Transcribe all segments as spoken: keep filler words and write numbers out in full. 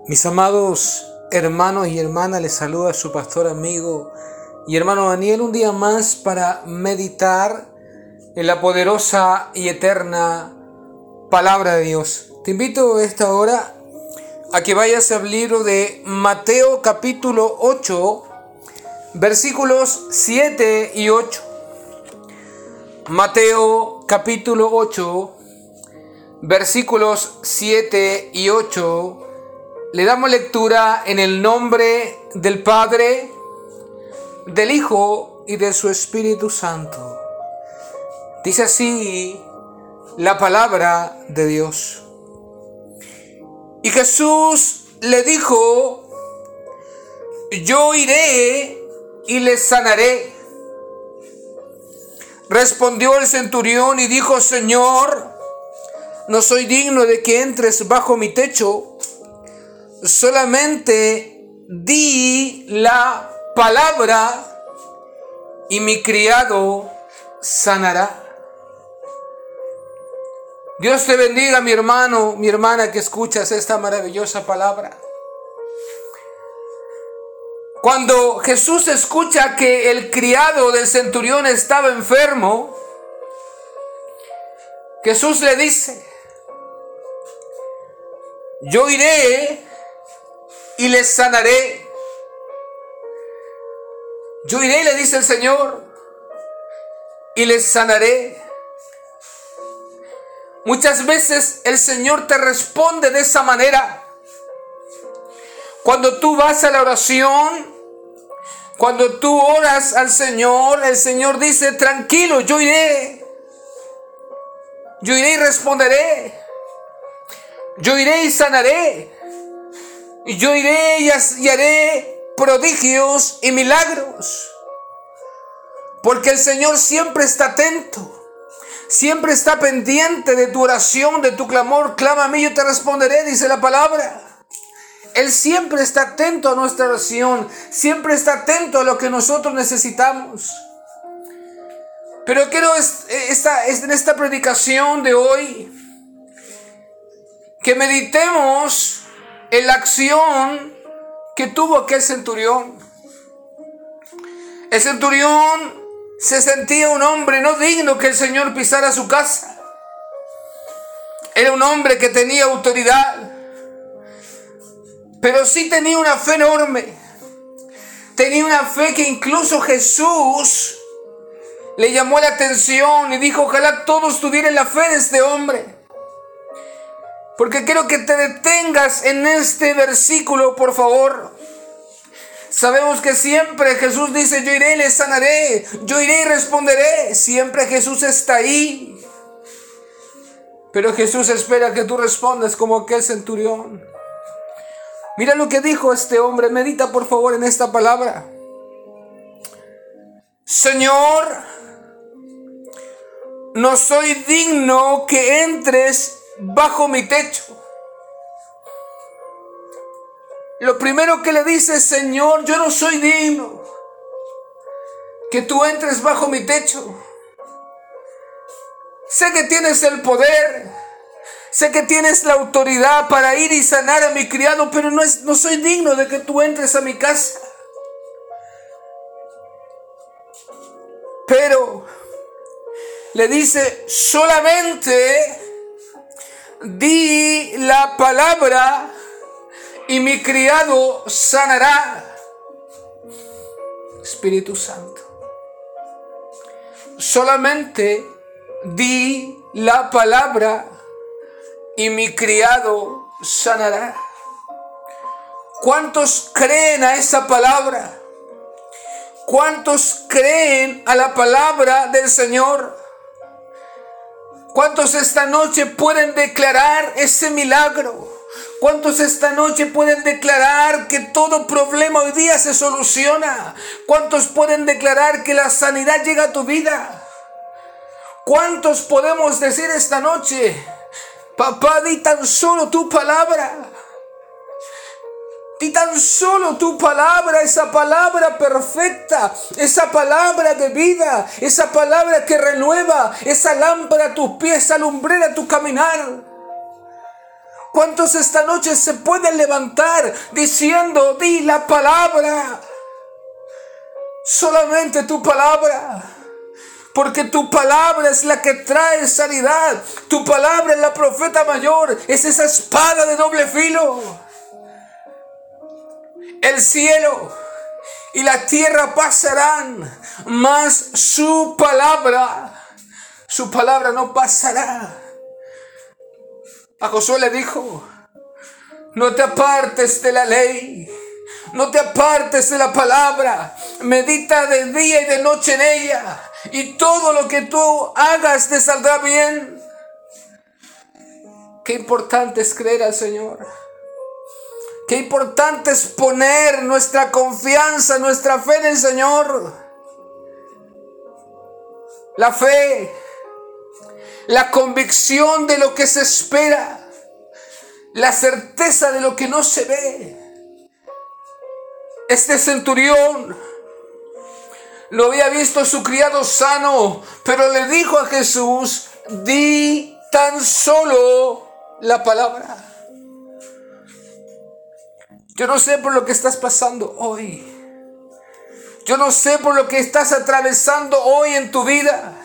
Mis amados hermanos y hermanas, les saluda su pastor amigo y hermano Daniel un día más para meditar en la poderosa y eterna palabra de Dios. Te invito a esta hora a que vayas al libro de Mateo capítulo ocho, versículos siete y ocho. Mateo capítulo ocho, versículos siete y ocho. Le damos lectura en el nombre del Padre, del Hijo y de su Espíritu Santo. Dice así la palabra de Dios. Y Jesús le dijo: yo iré y les sanaré. Respondió el centurión y dijo: Señor, no soy digno de que entres bajo mi techo. Solamente di la palabra y mi criado sanará. Dios te bendiga, mi hermano, mi hermana, que escuchas esta maravillosa palabra. Cuando Jesús escucha que el criado del centurión estaba enfermo, Jesús le dice: yo iré y les sanaré. Yo iré, le dice el Señor, y les sanaré. Muchas veces el Señor te responde de esa manera. Cuando tú vas a la oración, cuando tú oras al Señor, el Señor dice: tranquilo, yo iré. Yo iré y responderé. Yo iré y sanaré. Yo iré y haré prodigios y milagros. Porque el Señor siempre está atento. Siempre está pendiente de tu oración, de tu clamor. Clama a mí, yo te responderé, dice la palabra. Él siempre está atento a nuestra oración. Siempre está atento a lo que nosotros necesitamos. Pero quiero esta, en esta predicación de hoy que meditemos en la acción que tuvo aquel centurión. El centurión se sentía un hombre no digno que el Señor pisara su casa. Era un hombre que tenía autoridad, pero sí tenía una fe enorme. Tenía una fe que incluso Jesús le llamó la atención y dijo: ojalá todos tuvieran la fe de este hombre. Porque quiero que te detengas en este versículo, por favor. Sabemos que siempre Jesús dice: yo iré y les sanaré. Yo iré y responderé. Siempre Jesús está ahí. Pero Jesús espera que tú respondas como aquel centurión. Mira lo que dijo este hombre. Medita por favor en esta palabra. Señor, no soy digno que entres bajo mi techo. Lo primero que le dice: Señor, yo no soy digno que tú entres bajo mi techo. Sé que tienes el poder, sé que tienes la autoridad para ir y sanar a mi criado, pero no, es, no soy digno de que tú entres a mi casa. Pero le dice: solamente di la palabra y mi criado sanará. Espíritu Santo, solamente di la palabra y mi criado sanará. ¿Cuántos creen a esa palabra? ¿Cuántos creen a la palabra del Señor? ¿Cuántos esta noche pueden declarar ese milagro? ¿Cuántos esta noche pueden declarar que todo problema hoy día se soluciona? ¿Cuántos pueden declarar que la sanidad llega a tu vida? ¿Cuántos podemos decir esta noche: papá, di tan solo tu palabra? Di tan solo tu palabra, esa palabra perfecta, esa palabra de vida, esa palabra que renueva, esa lámpara a tus pies, esa lumbrera a tu caminar. ¿Cuántos esta noche se pueden levantar diciendo, di la palabra? Solamente tu palabra. Porque tu palabra es la que trae sanidad. Tu palabra es la profeta mayor. Es esa espada de doble filo. El cielo y la tierra pasarán, mas su palabra, su palabra no pasará. A Josué le dijo, no te apartes de la ley, no te apartes de la palabra, medita de día y de noche en ella, y todo lo que tú hagas te saldrá bien. Qué importante es creer al Señor. Qué importante es poner nuestra confianza, nuestra fe en el Señor. La fe, la convicción de lo que se espera, la certeza de lo que no se ve. Este centurión lo había visto su criado sano, pero le dijo a Jesús, di tan solo la palabra. Yo no sé por lo que estás pasando hoy. Yo no sé por lo que estás atravesando hoy en tu vida.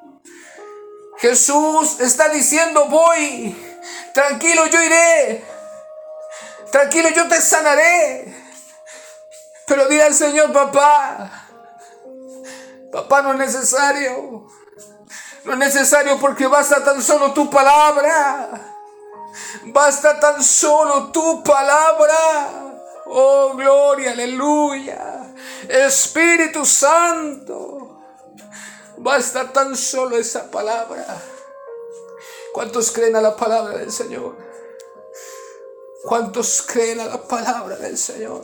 Jesús está diciendo, voy. Tranquilo, yo iré. Tranquilo, yo te sanaré. Pero dile al Señor, papá. Papá, no es necesario. No es necesario porque basta tan solo tu palabra. Basta tan solo tu palabra. Oh, gloria, aleluya. Espíritu Santo. Basta tan solo esa palabra. ¿Cuántos creen a la palabra del Señor? ¿Cuántos creen a la palabra del Señor?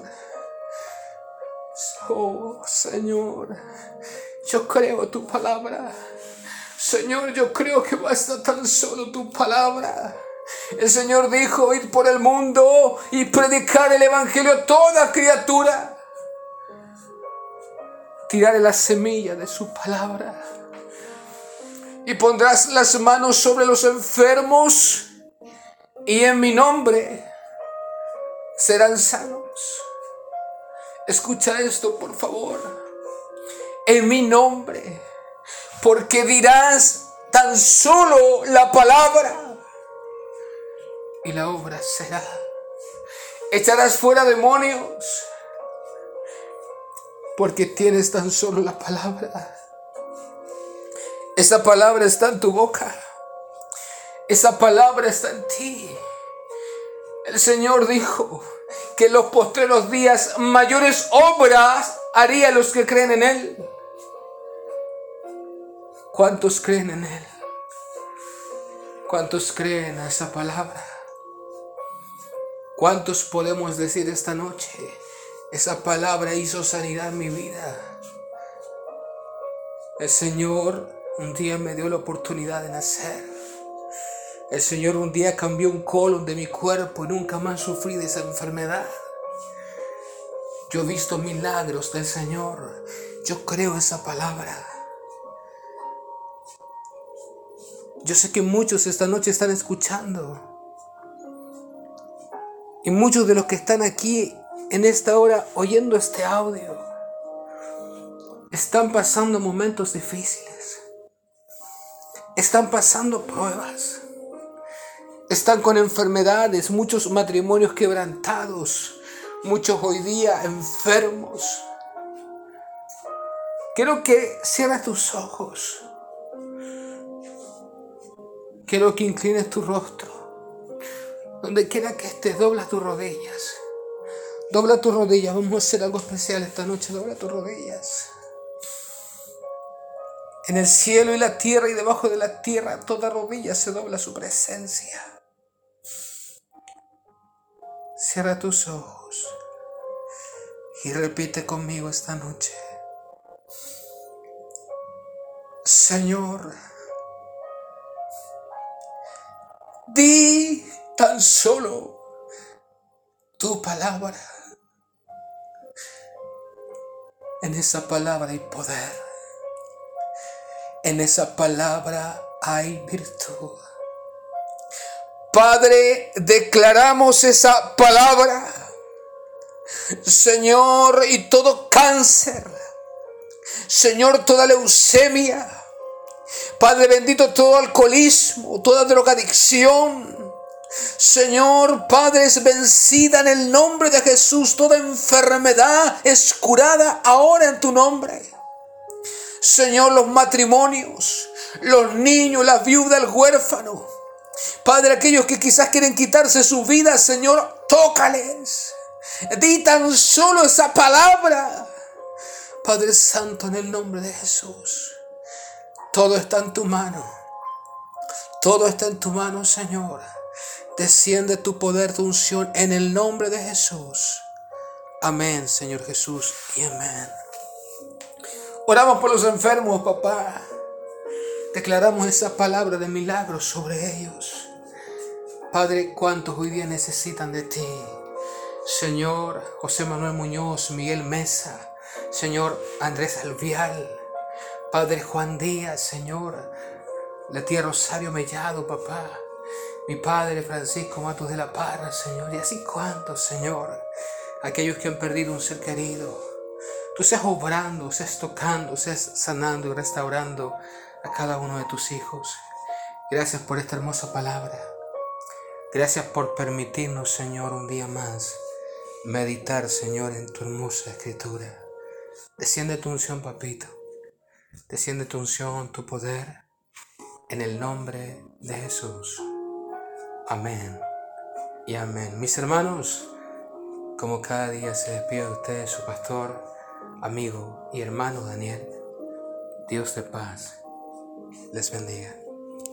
Oh, Señor, yo creo tu palabra. Señor, yo creo que basta tan solo tu palabra. El Señor dijo, ir por el mundo y predicar el evangelio a toda criatura. Tiraré la semilla de su palabra. Y pondrás las manos sobre los enfermos y en mi nombre serán sanos. Escucha esto, por favor. En mi nombre, porque dirás tan solo la palabra y la obra será. Echarás fuera demonios porque tienes tan solo la palabra. Esa palabra está en tu boca. Esa palabra está en ti. El Señor dijo que en los postreros días mayores obras haría los que creen en Él. ¿Cuántos creen en Él? ¿Cuántos creen a esa palabra? ¿Cuántos podemos decir esta noche, esa palabra hizo sanidad en mi vida? El Señor un día me dio la oportunidad de nacer. El Señor un día cambió un colon de mi cuerpo y nunca más sufrí de esa enfermedad. Yo he visto milagros del Señor. Yo creo esa palabra. Yo sé que muchos esta noche están escuchando. Y muchos de los que están aquí en esta hora oyendo este audio están pasando momentos difíciles. Están pasando pruebas. Están con enfermedades, muchos matrimonios quebrantados, muchos hoy día enfermos. Quiero que cierres tus ojos. Quiero que inclines tu rostro. Donde quiera que estés, dobla tus rodillas. Dobla tus rodillas. Vamos a hacer algo especial esta noche. Dobla tus rodillas. En el cielo y la tierra y debajo de la tierra, toda rodilla se dobla a su presencia. Cierra tus ojos y repite conmigo esta noche. Señor, di tan solo tu palabra. En esa palabra hay poder. En esa palabra hay virtud. Padre, declaramos esa palabra, Señor, y todo cáncer, Señor, toda leucemia, Padre bendito, todo alcoholismo, toda drogadicción, Señor, Padre, es vencida en el nombre de Jesús. Toda enfermedad es curada ahora en tu nombre. Señor, los matrimonios, los niños, las viudas, el huérfano, Padre, aquellos que quizás quieren quitarse su vida, Señor, tócales. Di tan solo esa palabra, Padre Santo, en el nombre de Jesús. Todo está en tu mano. Todo está en tu mano, Señor. Desciende tu poder, tu unción, en el nombre de Jesús. Amén, Señor Jesús, y amén. Oramos por los enfermos, papá. Declaramos esa palabra de milagro sobre ellos. Padre, cuántos hoy día necesitan de ti. Señor, José Manuel Muñoz, Miguel Mesa, Señor, Andrés Alvial, Padre Juan Díaz, Señor, la tía Rosario Mellado, papá, mi Padre Francisco Matos de la Parra, Señor, y así cuántos, Señor, aquellos que han perdido un ser querido. Tú seas obrando, seas tocando, seas sanando y restaurando a cada uno de tus hijos. Gracias por esta hermosa palabra. Gracias por permitirnos, Señor, un día más meditar, Señor, en tu hermosa escritura. Desciende tu unción, papito. Desciende tu unción, tu poder, en el nombre de Jesús. Amén y amén. Mis hermanos, como cada día se despide de ustedes su pastor, amigo y hermano Daniel. Dios de paz les bendiga.